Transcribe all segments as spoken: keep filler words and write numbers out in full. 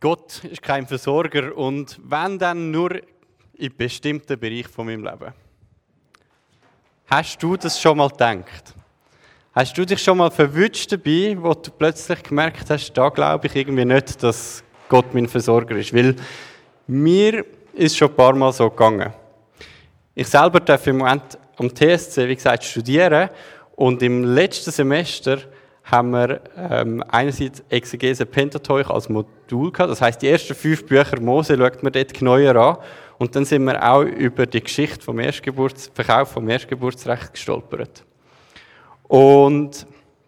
Gott ist kein Versorger und wenn, dann nur in bestimmten Bereichen von meinem Leben. Hast du das schon mal gedacht? Hast du dich schon mal verwünscht dabei, wo du plötzlich gemerkt hast, da glaube ich irgendwie nicht, dass Gott mein Versorger ist? Weil mir ist schon ein paar Mal so gegangen. Ich selber darf im Moment am T S C, wie gesagt, studieren und im letzten Semester haben wir ähm, einerseits Exegese Pentateuch als Modul gehabt. Das heisst, die ersten fünf Bücher Mose schaut man dort genauer an. Und dann sind wir auch über die Geschichte vom Erstgeburts- Verkauf vom Erstgeburtsrecht gestolpert. Und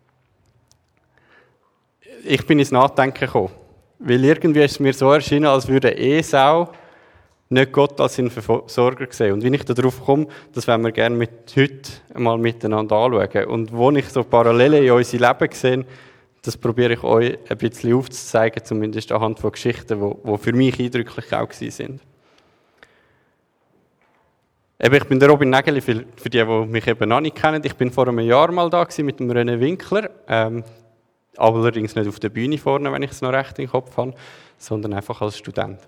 ich bin ins Nachdenken gekommen. Weil irgendwie ist es mir so erschienen, als würde Esau nicht Gott als seinen Versorger sehen. Und wie ich darauf komme, das wollen wir gerne mit heute einmal miteinander anschauen. Und wo ich so Parallelen in unser Leben sehe, das probiere ich euch ein bisschen aufzuzeigen, zumindest anhand von Geschichten, die für mich eindrücklich auch waren. Eben, ich bin der Robin Nägeli, für, für die, die mich eben noch nicht kennen. Ich bin vor einem Jahr mal da gewesen mit dem René Winkler. Ähm, allerdings nicht auf der Bühne vorne, wenn ich es noch recht im Kopf habe, sondern einfach als Student.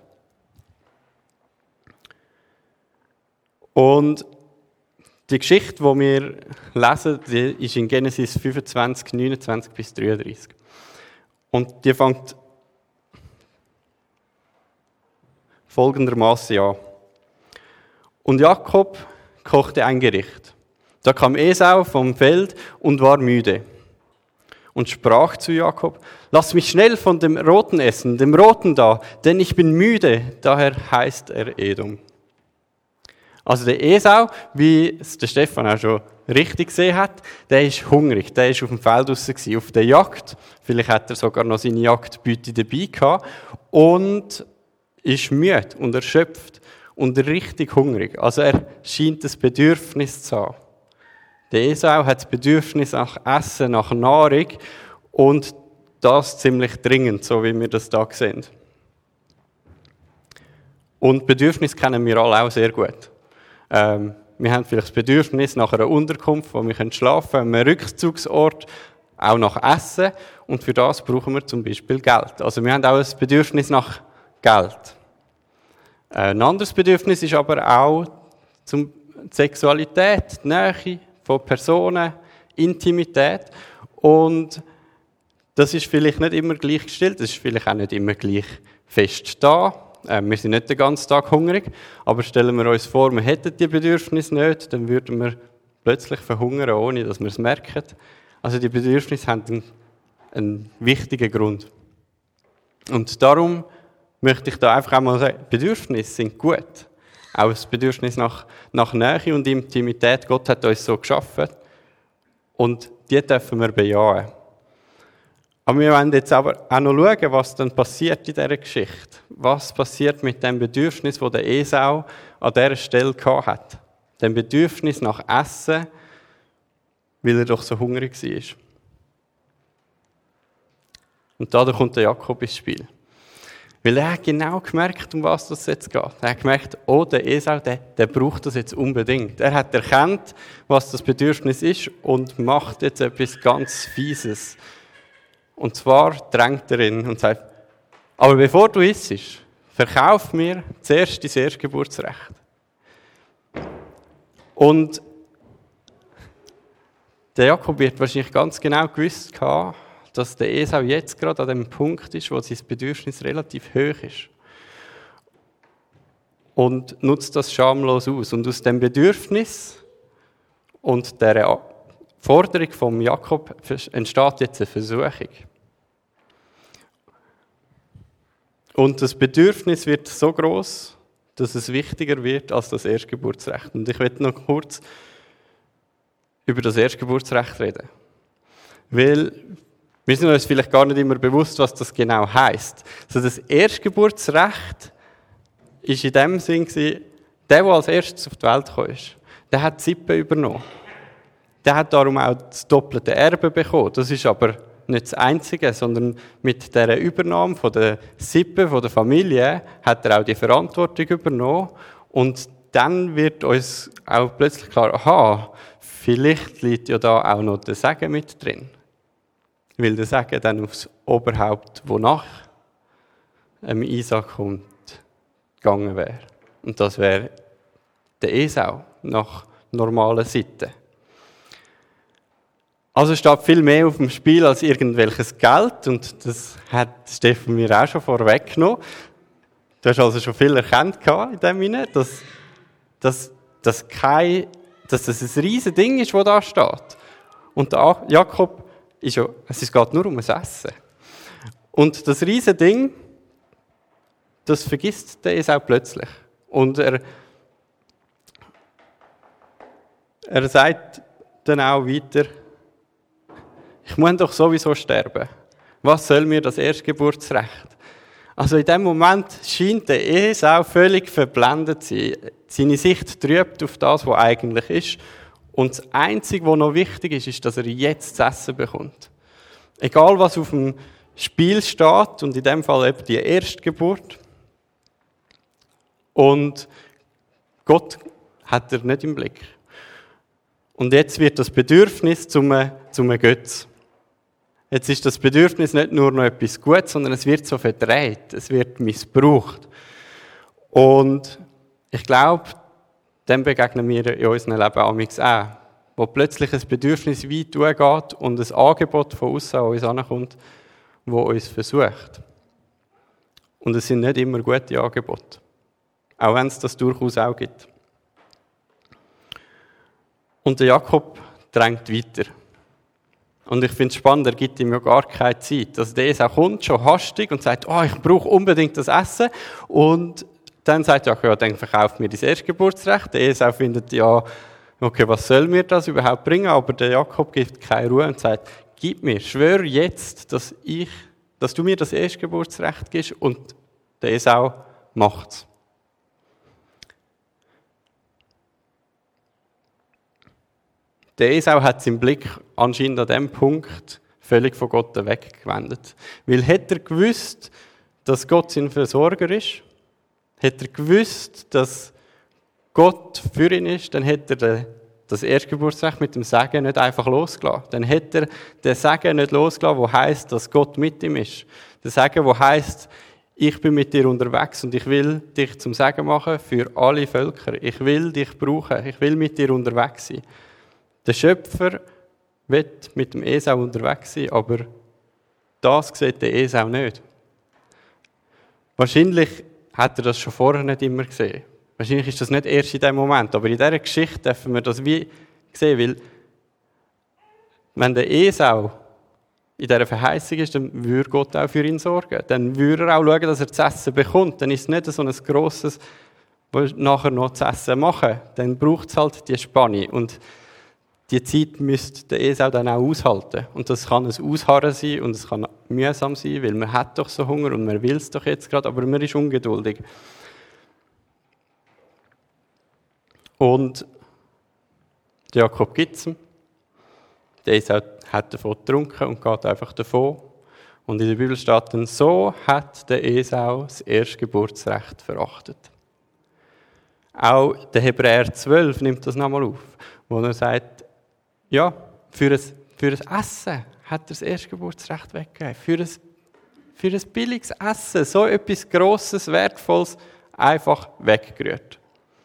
Und die Geschichte, die wir lesen, die ist in Genesis fünfundzwanzig, neunundzwanzig bis dreiunddreißig. Und die fängt folgendermaßen an. Und Jakob kochte ein Gericht. Da kam Esau vom Feld und war müde. Und sprach zu Jakob: Lass mich schnell von dem Roten essen, dem Roten da, denn ich bin müde. Daher heißt er Edom. Also der Esau, wie es der Stefan auch schon richtig gesehen hat, der ist hungrig, der ist auf dem Feld draussen auf der Jagd. Vielleicht hat er sogar noch seine Jagdbeute dabei gehabt und ist müde und erschöpft und richtig hungrig. Also er scheint das Bedürfnis zu haben. Der Esau hat das Bedürfnis nach Essen, nach Nahrung und das ziemlich dringend, so wie wir das da sehen. Und Bedürfnis kennen wir alle auch sehr gut. Ähm, wir haben vielleicht das Bedürfnis nach einer Unterkunft, wo wir schlafen können, einem Rückzugsort, auch nach Essen. Und für das brauchen wir zum Beispiel Geld. Also wir haben auch ein Bedürfnis nach Geld. Ein anderes Bedürfnis ist aber auch zum Sexualität, die Nähe von Personen, Intimität. Und das ist vielleicht nicht immer gleichgestellt, das ist vielleicht auch nicht immer gleich fest da. Wir sind nicht den ganzen Tag hungrig, aber stellen wir uns vor, wir hätten die Bedürfnisse nicht, dann würden wir plötzlich verhungern, ohne dass wir es merken. Also die Bedürfnisse haben einen, einen wichtigen Grund. Und darum möchte ich da einfach auch mal sagen, Bedürfnisse sind gut. Auch das Bedürfnis nach, nach Nähe und Intimität, Gott hat uns so geschaffen und die dürfen wir bejahen. Aber wir wollen jetzt aber auch noch schauen, was dann passiert in dieser Geschichte. Was passiert mit dem Bedürfnis, das der Esau an dieser Stelle hatte. Dem Bedürfnis nach Essen, weil er doch so hungrig war. Und da kommt der Jakob ins Spiel. Weil er hat genau gemerkt, um was es jetzt geht. Er hat gemerkt, oh, der Esau, der, der braucht das jetzt unbedingt. Er hat erkannt, was das Bedürfnis ist und macht jetzt etwas ganz Fieses. Und zwar drängt er ihn und sagt, aber bevor du isst, verkauf mir zuerst dein Erstgeburtsrecht. Und der Jakob wird wahrscheinlich ganz genau gewusst haben, dass der Esau jetzt gerade an dem Punkt ist, wo sein Bedürfnis relativ hoch ist. Und nutzt das schamlos aus. Und aus dem Bedürfnis und der Forderung von Jakob entsteht jetzt eine Versuchung. Und das Bedürfnis wird so groß, dass es wichtiger wird als das Erstgeburtsrecht. Und ich möchte noch kurz über das Erstgeburtsrecht reden. Weil wir sind uns vielleicht gar nicht immer bewusst, was das genau heisst. Also das Erstgeburtsrecht ist in dem Sinn, der, der als erstes auf die Welt gekommen ist, der hat die Sippe übernommen. Der hat darum auch das doppelte Erbe bekommen. Das ist aber nicht das Einzige, sondern mit dieser Übernahme von der Sippe, von der Familie, hat er auch die Verantwortung übernommen. Und dann wird uns auch plötzlich klar, aha, vielleicht liegt ja da auch noch der Segen mit drin. Weil der Segen dann aufs Oberhaupt wonach ähm, Isaak kommt, gegangen wäre. Und das wäre der Esau nach normalen Sitten. Also steht viel mehr auf dem Spiel als irgendwelches Geld und das hat Steffen mir auch schon vorweggenommen. Du hast also schon viel erkannt in dem Sinne, dass, dass, dass, kein, dass das ein riesiges Ding ist, das da steht. Und der Jakob ist ja, es geht nur um das Essen. Und das riesige Ding, das vergisst der Esau plötzlich. Und er, er sagt dann auch weiter, ich muss doch sowieso sterben. Was soll mir das Erstgeburtsrecht? Also in dem Moment scheint der Esau völlig verblendet zu sein. Seine Sicht trübt auf das, was eigentlich ist. Und das Einzige, was noch wichtig ist, ist, dass er jetzt zu essen bekommt. Egal, was auf dem Spiel steht, und in dem Fall eben die Erstgeburt. Und Gott hat er nicht im Blick. Und jetzt wird das Bedürfnis zum, zum Götz. Jetzt ist das Bedürfnis nicht nur noch etwas Gutes, sondern es wird so verdreht, es wird missbraucht. Und ich glaube, dem begegnen wir in unserem Leben amigs auch, wo plötzlich ein Bedürfnis weit geht und ein Angebot von außen an uns ankommt, das uns versucht. Und es sind nicht immer gute Angebote, auch wenn es das durchaus auch gibt. Und der Jakob drängt weiter. Und ich finde es spannend, er gibt ihm ja gar keine Zeit. Also der Esau kommt schon hastig und sagt, oh, ich brauche unbedingt das Essen. Und dann sagt Jakob, ja, dann verkauft mir das Erstgeburtsrecht. Der Esau findet, ja, okay, was soll mir das überhaupt bringen? Aber der Jakob gibt keine Ruhe und sagt, gib mir, schwör jetzt, dass, ich, dass du mir das Erstgeburtsrecht gibst. Und der Esau macht's. Der Esau hat seinen Blick anscheinend an diesem Punkt völlig von Gott weggewendet. Weil hätte er gewusst, dass Gott sein Versorger ist, hätte er gewusst, dass Gott für ihn ist, dann hätte er das Erstgeburtsrecht mit dem Segen nicht einfach losgelassen. Dann hätte er den Segen nicht losgelassen, der heisst, dass Gott mit ihm ist. Der Segen, der heisst, ich bin mit dir unterwegs und ich will dich zum Segen machen für alle Völker. Ich will dich brauchen, ich will mit dir unterwegs sein. Der Schöpfer wird mit dem Esau unterwegs sein, aber das sieht der Esau nicht. Wahrscheinlich hat er das schon vorher nicht immer gesehen. Wahrscheinlich ist das nicht erst in dem Moment, aber in dieser Geschichte dürfen wir das wie sehen, weil wenn der Esau in dieser Verheißung ist, dann würde Gott auch für ihn sorgen. Dann würde er auch schauen, dass er zu essen bekommt. Dann ist es nicht so ein grosses, was nachher noch zu essen machen. Dann braucht es halt die Spanne. Und die Zeit müsste der Esau dann auch aushalten. Und das kann ein Ausharren sein und es kann mühsam sein, weil man hat doch so Hunger und man will es doch jetzt gerade, aber man ist ungeduldig. Und Jakob gibt es ihm. Der Esau hat davon getrunken und geht einfach davon. Und in der Bibel steht dann, so hat der Esau das Erstgeburtsrecht verachtet. Auch der Hebräer zwölf nimmt das nochmal auf, wo er sagt, ja, für ein, für ein Essen hat er das Erstgeburtsrecht weggegeben. Für ein, für ein billiges Essen, so etwas Grosses, Wertvolles, einfach weggerührt.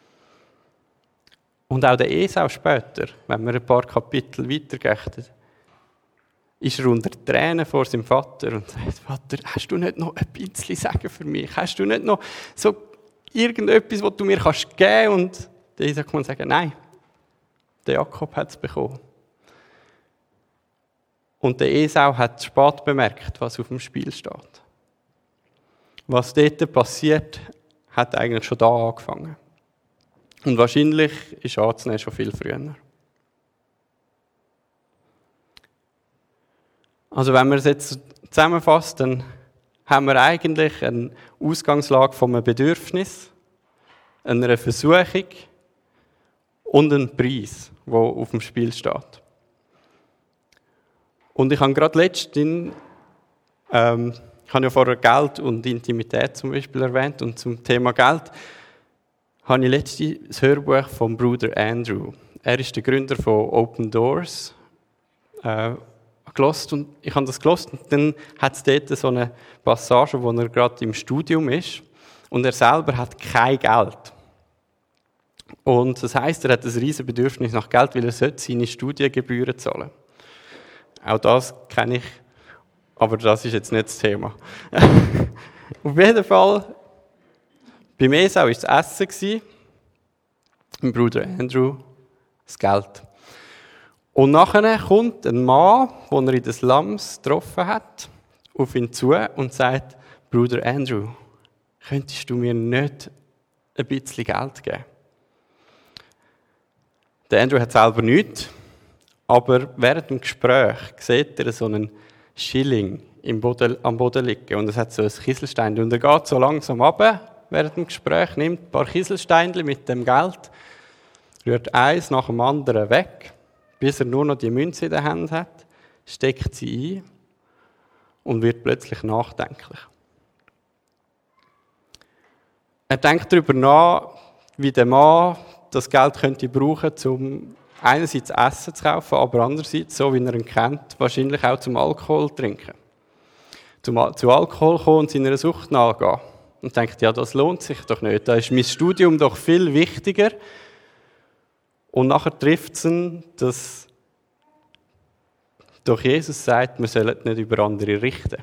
Und auch der Esau später, wenn wir ein paar Kapitel weitergehen, ist er unter Tränen vor seinem Vater und sagt, Vater, hast du nicht noch ein bisschen Segen für mich? Hast du nicht noch so irgendetwas, was du mir kannst geben kannst? Und der Esau kann sagen, nein, der Jakob hat es bekommen. Und der Esau hat spät bemerkt, was auf dem Spiel steht. Was dort passiert, hat eigentlich schon da angefangen. Und wahrscheinlich ist anzunehmen schon viel früher. Also wenn man es jetzt zusammenfasst, dann haben wir eigentlich eine Ausgangslage von einem Bedürfnis, einer Versuchung und einen Preis, der auf dem Spiel steht. Und ich habe gerade letztens, ähm, ich habe ja vorher Geld und Intimität zum Beispiel erwähnt, und zum Thema Geld habe ich letztens das Hörbuch vom Bruder Andrew. Er ist der Gründer von Open Doors. Äh, gelost und ich habe das gelost und dann hat es dort so eine Passage, wo er gerade im Studium ist und er selber hat kein Geld. Und das heisst, er hat ein riesiges Bedürfnis nach Geld, weil er seine Studiengebühren zahlen. Auch das kenne ich, aber das ist jetzt nicht das Thema. Auf jeden Fall, beim Esau war es das Essen, mein Bruder Andrew das Geld. Und nachher kommt ein Mann, den er in den Slums getroffen hat, auf ihn zu und sagt, Bruder Andrew, könntest du mir nicht ein bisschen Geld geben? Der Andrew hat selber nichts, aber während dem Gespräch sieht er so einen Schilling im Boden, am Boden liegen und es hat so ein Kieselstein und er geht so langsam runter während dem Gespräch, nimmt ein paar Kieselsteinchen mit dem Geld, rührt eins nach dem anderen weg, bis er nur noch die Münze in der Hand hat, steckt sie ein und wird plötzlich nachdenklich. Er denkt darüber nach, wie der Mann das Geld könnte brauchen, um einerseits Essen zu kaufen, aber andererseits, so wie er ihn kennt, wahrscheinlich auch zum Alkohol zu trinken. Zum, zu Alkohol kommen und seiner Sucht nachgehen. Und denkt, ja, das lohnt sich doch nicht. Da ist mein Studium doch viel wichtiger. Und nachher trifft es ihn, dass doch Jesus sagt, wir sollen nicht über andere richten.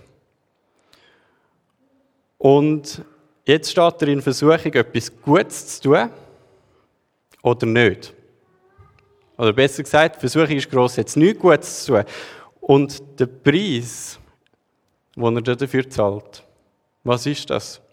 Und jetzt steht er in Versuchung, etwas Gutes zu tun oder nicht. Oder besser gesagt, die Versuchung ist gross, jetzt nichts Gutes zu tun. Und der Preis, den er dafür zahlt, was ist das?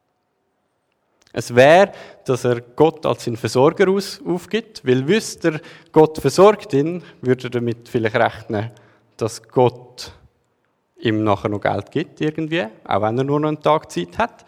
Es wäre, dass er Gott als seinen Versorger aufgibt, weil wüsste er, Gott versorgt ihn, würde er damit vielleicht rechnen, dass Gott ihm nachher noch Geld gibt, irgendwie, auch wenn er nur noch einen Tag Zeit hat.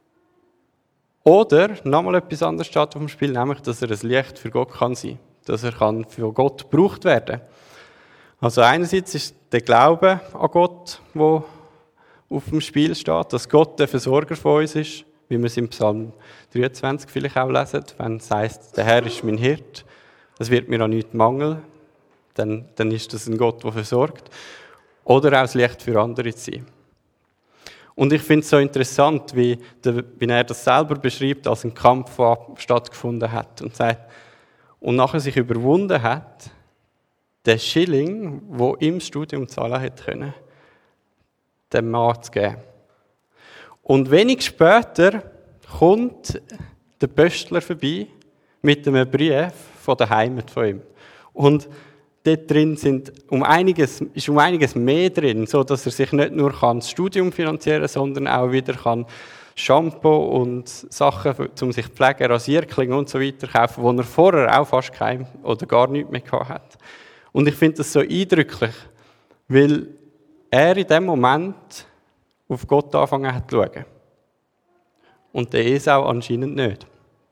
Oder, nochmal etwas anderes steht auf dem Spiel, nämlich, dass er ein Licht für Gott kann sein, dass er kann für Gott gebraucht werden. Also einerseits ist der Glaube an Gott, der auf dem Spiel steht, dass Gott der Versorger von uns ist, wie wir es im Psalm dreiundzwanzig vielleicht auch lesen, wenn es heisst, der Herr ist mein Hirt, es wird mir an nichts mangeln, dann, dann ist das ein Gott, der versorgt. Oder auch das Licht für andere zu sein. Und ich finde es so interessant, wie, der, wie er das selber beschreibt, als ein Kampf, der stattgefunden hat. Und sagt, und nachher sich überwunden hat, den Schilling, der im Studium zahlen hätte können, dem Mann zu geben. Und wenig später kommt der Pöstler vorbei mit einem Brief von der Heimat von ihm. Und dort drin sind um einiges, ist um einiges mehr drin, so dass er sich nicht nur das Studium finanzieren kann, sondern auch wieder kann Shampoo und Sachen, um sich zu pflegen, Rasierklingen und so weiter kaufen, wo er vorher auch fast kein oder gar nichts mehr gehabt hat. Und ich finde das so eindrücklich, weil er in dem Moment auf Gott angefangen hat zu schauen. Und der Esau anscheinend nicht.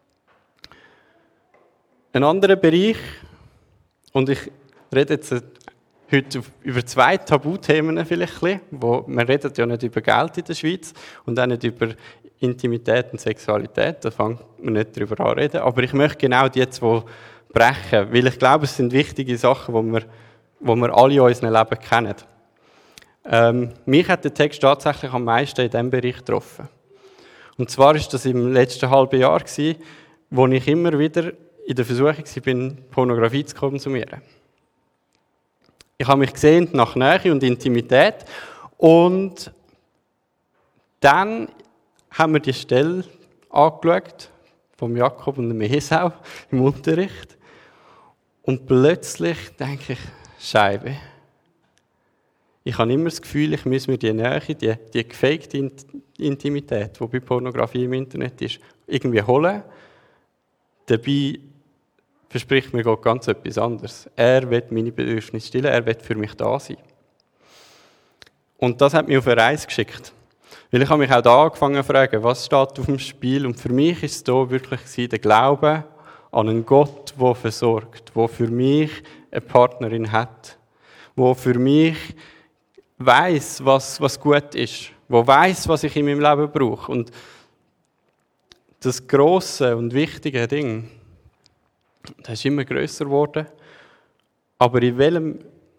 Ein anderer Bereich, und ich rede jetzt heute über zwei Tabuthemen vielleicht, wo man redet ja nicht über Geld in der Schweiz und auch nicht über Intimität und Sexualität, da fängt man nicht darüber an reden, aber ich möchte genau die zwei brechen, weil ich glaube, es sind wichtige Sachen, die wir, die wir alle in unserem Leben kennen. Ähm, mich hat der Text tatsächlich am meisten in diesem Bereich getroffen. Und zwar war das im letzten halben Jahr, wo ich immer wieder in der Versuchung war, Pornografie zu konsumieren. Ich habe mich gesehnt nach Nähe und Intimität und dann haben wir die Stelle angeschaut vom Jakob und dem Esau im Unterricht und plötzlich denke ich, Scheibe. Ich habe immer das Gefühl, ich muss mir die Nähe, die, die gefakte Intimität, die bei Pornografie im Internet ist, irgendwie holen. Dabei verspricht mir Gott ganz etwas anderes. Er will meine Bedürfnisse stillen, er will für mich da sein. Und das hat mich auf eine Reise geschickt. Weil ich habe mich auch da angefangen zu fragen, was steht auf dem Spiel? Und für mich ist es da wirklich der Glaube an einen Gott, der versorgt, der für mich eine Partnerin hat, der für mich weiss, was, was gut ist, der weiss, was ich in meinem Leben brauche. Und das grosse und wichtige Ding, das ist immer grösser geworden. Aber in welchem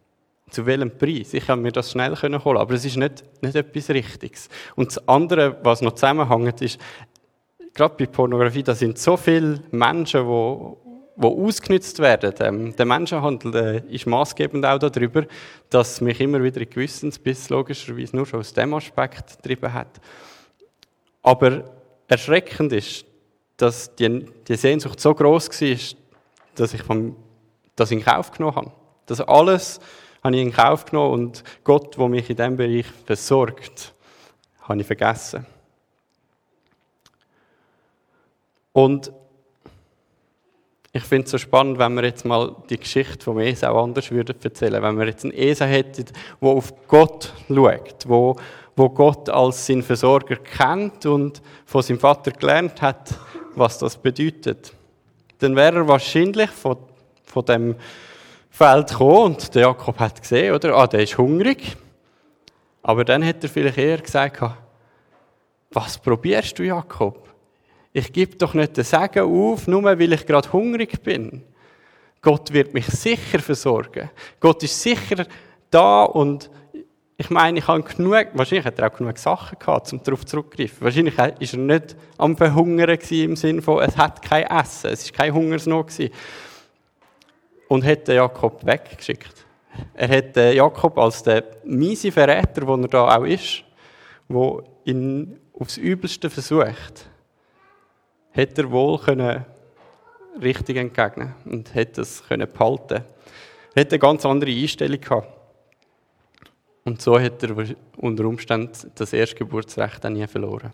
Zu welchem Preis? Ich kann mir das schnell holen, aber es ist nicht, nicht etwas Richtiges. Und das andere, was noch zusammenhängt, ist, gerade bei Pornografie, da sind so viele Menschen, die, die ausgenutzt werden. Ähm, der Menschenhandel äh, ist maßgebend auch darüber, dass mich immer wieder in Gewissensbiss logischerweise nur schon aus dem Aspekt getrieben hat. Aber erschreckend ist, dass die, die Sehnsucht so gross war, dass ich vom, das in Kauf genommen habe. Das alles habe ich in Kauf genommen und Gott, der mich in diesem Bereich versorgt, habe ich vergessen. Und ich finde es so spannend, wenn wir jetzt mal die Geschichte vom Esau anders würden erzählen. Wenn wir jetzt einen Esau hätten, der auf Gott schaut, wo, wo Gott als seinen Versorger kennt und von seinem Vater gelernt hat, was das bedeutet, dann wäre er wahrscheinlich von, von dem Feld gekommen und der Jakob hat gesehen, oder? Ah, der ist hungrig. Aber dann hat er vielleicht eher gesagt, was probierst du, Jakob? Ich gebe doch nicht den Segen auf, nur weil ich gerade hungrig bin. Gott wird mich sicher versorgen. Gott ist sicher da und ich meine, ich habe genug, wahrscheinlich hat er auch genug Sachen gehabt, um darauf zurückzugreifen. Wahrscheinlich war er nicht am Verhungern im Sinne von, es hat kein Essen, es war kein Hungersnot gewesen. Und hat den Jakob weggeschickt. Er hat den Jakob als den miese Verräter, der er da auch ist, der ihn aufs Übelste versucht, hätte er wohl können richtig entgegnen und hätte es können behalten. Er hätte eine ganz andere Einstellung gehabt. Und so hat er unter Umständen das Erstgeburtsrecht dann nie verloren.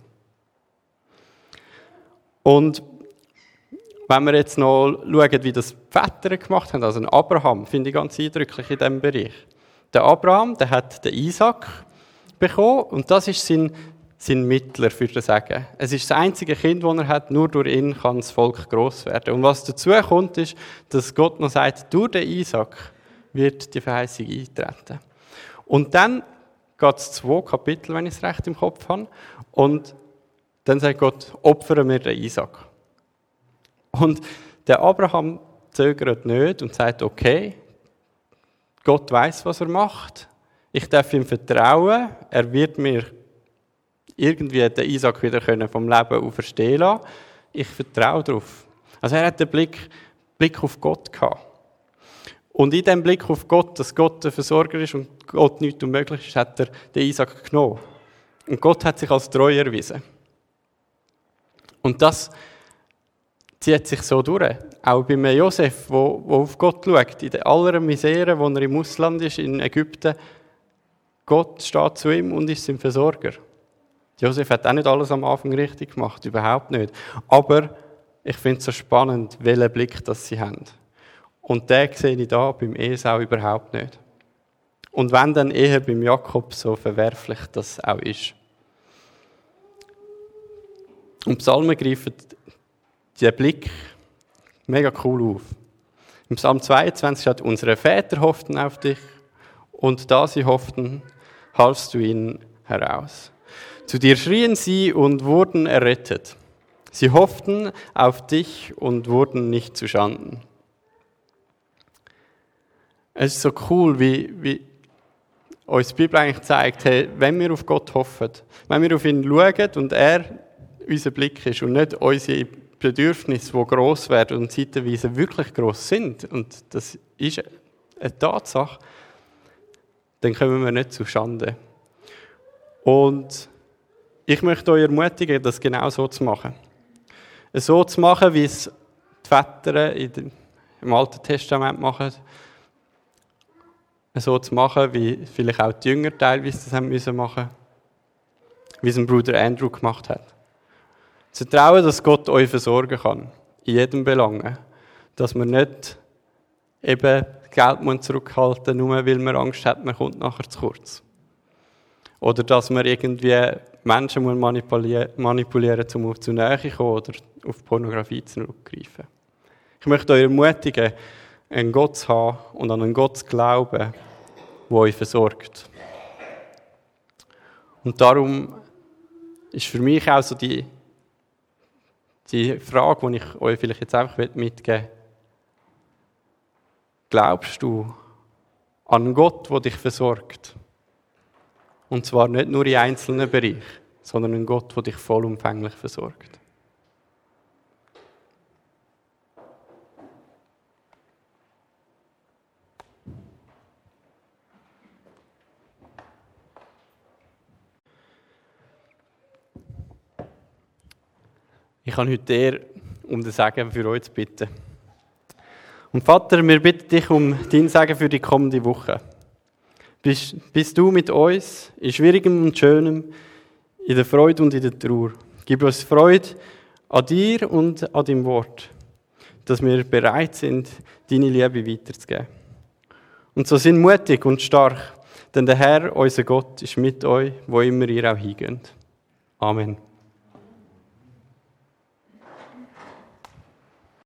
Und wenn wir jetzt noch schauen, wie das die Väter gemacht haben, also Abraham, finde ich ganz eindrücklich in diesem Bereich. Der Abraham, der hat den Isaac bekommen und das ist sein, sein Mittler für das Segen. Es ist das einzige Kind, das er hat, nur durch ihn kann das Volk gross werden. Und was dazu kommt, ist, dass Gott noch sagt, durch den Isaac wird die Verheißung eintreten. Und dann geht es zwei Kapitel, wenn ich es recht im Kopf habe, und dann sagt Gott, opfern wir den Isaac. Und der Abraham zögert nicht und sagt, okay, Gott weiß, was er macht. Ich darf ihm vertrauen. Er wird mir irgendwie den Isaac wieder vom Leben auferstehen lassen. Ich vertraue darauf. Also er hat den Blick, Blick auf Gott gehabt. Und in dem Blick auf Gott, dass Gott der Versorger ist und Gott nichts unmöglich ist, hat er den Isaac genommen. Und Gott hat sich als treu erwiesen. Und das zieht sich so durch. Auch bei Josef, der auf Gott schaut, in aller Misere, wo er im Ausland ist, in Ägypten. Gott steht zu ihm und ist sein Versorger. Josef hat auch nicht alles am Anfang richtig gemacht, überhaupt nicht. Aber ich finde es so spannend, welchen Blick das sie haben. Und den sehe ich da beim Esau überhaupt nicht. Und wenn dann eher beim Jakob so verwerflich das auch ist. Und Psalmen greifen diesen Blick mega cool auf. Im Psalm zweiundzwanzig steht, unsere Väter hofften auf dich und da sie hofften, halfst du ihnen heraus. Zu dir schrien sie und wurden errettet. Sie hofften auf dich und wurden nicht zuschanden. Es ist so cool, wie, wie uns die Bibel eigentlich zeigt, hey, wenn wir auf Gott hoffen, wenn wir auf ihn schauen und er unser Blick ist und nicht unsere Bedürfnisse, die gross werden und zeitweise wirklich gross sind, und das ist eine Tatsache, dann kommen wir nicht zu Schande. Und ich möchte euch ermutigen, das genau so zu machen. So zu machen, wie es die Väter im Alten Testament machen. So zu machen, wie vielleicht auch die Jünger teilweise das haben müssen machen, wie es ein Bruder Andrew gemacht hat. Zu trauen, dass Gott euch versorgen kann, in jedem Belang. Dass man nicht eben Geld zurückhalten muss, nur weil man Angst hat, man kommt nachher zu kurz. Oder dass man irgendwie Menschen manipulieren, manipulieren um auf zu Nähe zu kommen oder auf Pornografie zurückgreifen. Ich möchte euch ermutigen, einen Gott zu haben und an einen Gott zu glauben, der euch versorgt. Und darum ist für mich auch so die, die Frage, die ich euch vielleicht jetzt einfach mitgeben will. Glaubst du an Gott, der dich versorgt. Und zwar nicht nur in einzelnen Bereichen, sondern ein Gott, der dich vollumfänglich versorgt. Ich habe heute eher um den Segen für euch zu bitten. Und Vater, wir bitten dich um deinen Segen für die kommende Woche. Bist, bist du mit uns in Schwierigem und Schönem, in der Freude und in der Trauer. Gib uns Freude an dir und an deinem Wort, dass wir bereit sind, deine Liebe weiterzugeben. Und so sind mutig und stark, denn der Herr, unser Gott, ist mit euch, wo immer ihr auch hingeht. Amen.